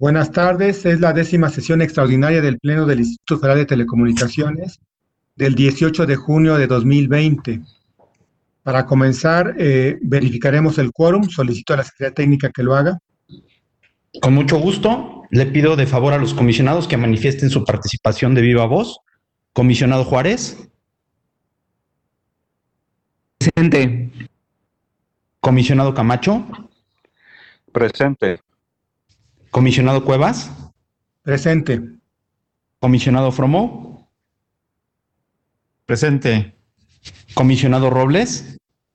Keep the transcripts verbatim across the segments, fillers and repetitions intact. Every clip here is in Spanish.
Buenas tardes, es la décima sesión extraordinaria del Pleno del Instituto Federal de Telecomunicaciones del dieciocho de junio de dos mil veinte. Para comenzar, eh, verificaremos el quórum. Solicito a la Secretaría Técnica que lo haga. Con mucho gusto, le pido de favor a los comisionados que manifiesten su participación de viva voz. Comisionado Juárez. Presente. Comisionado Camacho. Presente. Comisionado Cuevas. Presente. Comisionado Fromo. Presente. Comisionado Robles.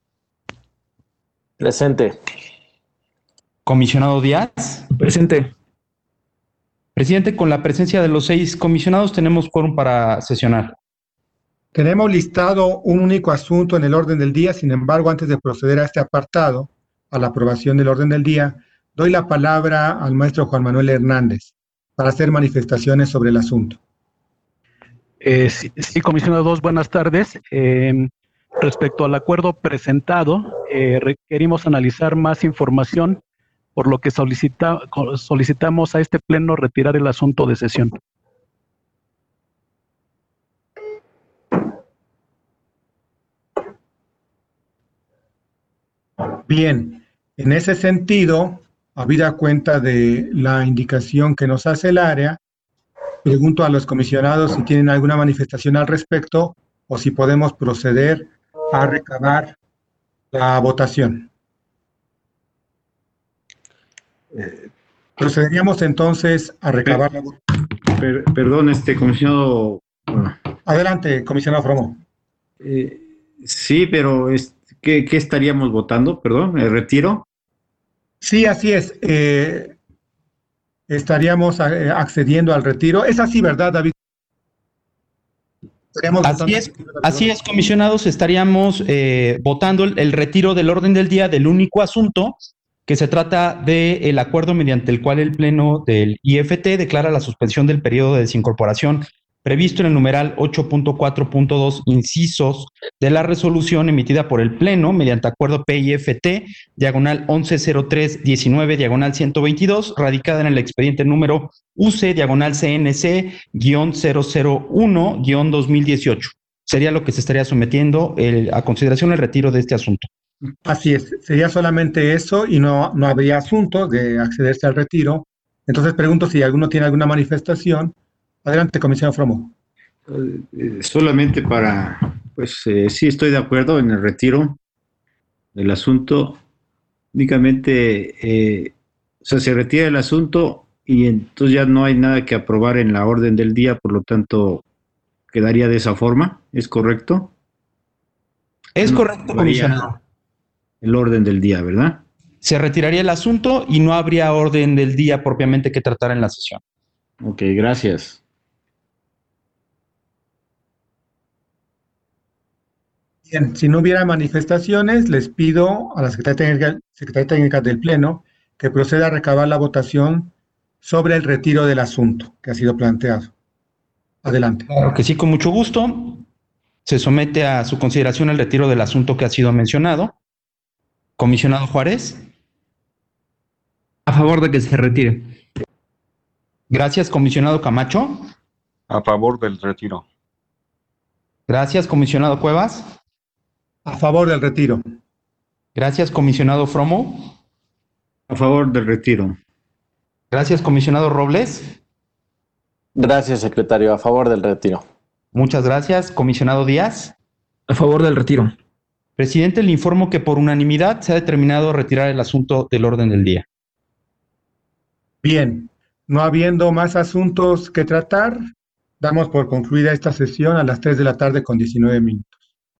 Presente. Comisionado Díaz. Presente. Presidente, con la presencia de los seis comisionados tenemos quórum para sesionar. Tenemos listado un único asunto en el orden del día. Sin embargo, antes de proceder a este apartado, a la aprobación del orden del día, doy la palabra al maestro Juan Manuel Hernández para hacer manifestaciones sobre el asunto. Eh, sí, sí, comisionado dos, buenas tardes. Eh, respecto al acuerdo presentado, eh, requerimos analizar más información, por lo que solicita, solicitamos a este pleno retirar el asunto de sesión. Bien, en ese sentido, habida cuenta de la indicación que nos hace el área, pregunto a los comisionados si tienen alguna manifestación al respecto o si podemos proceder a recabar la votación. Procederíamos entonces a recabar la votación. Per, perdón, este comisionado. Bueno, Adelante, comisionado Fromo. eh, sí, pero es, ¿qué, ¿qué estaríamos votando? Perdón, ¿el retiro? Sí, así es. Eh, estaríamos eh, accediendo al retiro. Es así, ¿verdad, David? Así es, así es, comisionados, estaríamos eh, votando el, el retiro del orden del día del único asunto, que se trata del acuerdo mediante el cual el Pleno del I F T declara la suspensión del periodo de desincorporación previsto en el numeral ocho punto cuatro punto dos incisos de la resolución emitida por el Pleno mediante acuerdo P I F T, diagonal once cero tres diecinueve, diagonal ciento veintidós, radicada en el expediente número U C, diagonal C N C, guión cero cero uno, guión dos mil dieciocho. Sería lo que se estaría sometiendo el, a consideración el retiro de este asunto. Así es, sería solamente eso y no, no habría asunto de accederse al retiro. Entonces pregunto si alguno tiene alguna manifestación. Adelante, comisionado Fromo. Eh, solamente para, pues eh, sí estoy de acuerdo en el retiro del asunto. Únicamente, eh, o sea, se retira el asunto y entonces ya no hay nada que aprobar en la orden del día, por lo tanto, quedaría de esa forma. ¿Es correcto? Es No correcto, comisionado. El orden del día, ¿verdad? Se retiraría el asunto y no habría orden del día propiamente que tratar en la sesión. Ok, gracias. Bien, si no hubiera manifestaciones, les pido a la Secretaría Técnica, Secretaría Técnica del Pleno que proceda a recabar la votación sobre el retiro del asunto que ha sido planteado. Adelante. Claro que sí, con mucho gusto. Se somete a su consideración el retiro del asunto que ha sido mencionado. Comisionado Juárez. A favor de que se retire. Gracias, comisionado Camacho. A favor del retiro. Gracias, comisionado Cuevas. A favor del retiro. Gracias, comisionado Fromo. A favor del retiro. Gracias, comisionado Robles. Gracias, secretario. A favor del retiro. Muchas gracias, comisionado Díaz. A favor del retiro. Presidente, le informo que por unanimidad se ha determinado retirar el asunto del orden del día. Bien, no habiendo más asuntos que tratar, damos por concluida esta sesión a las tres de la tarde con diecinueve minutos.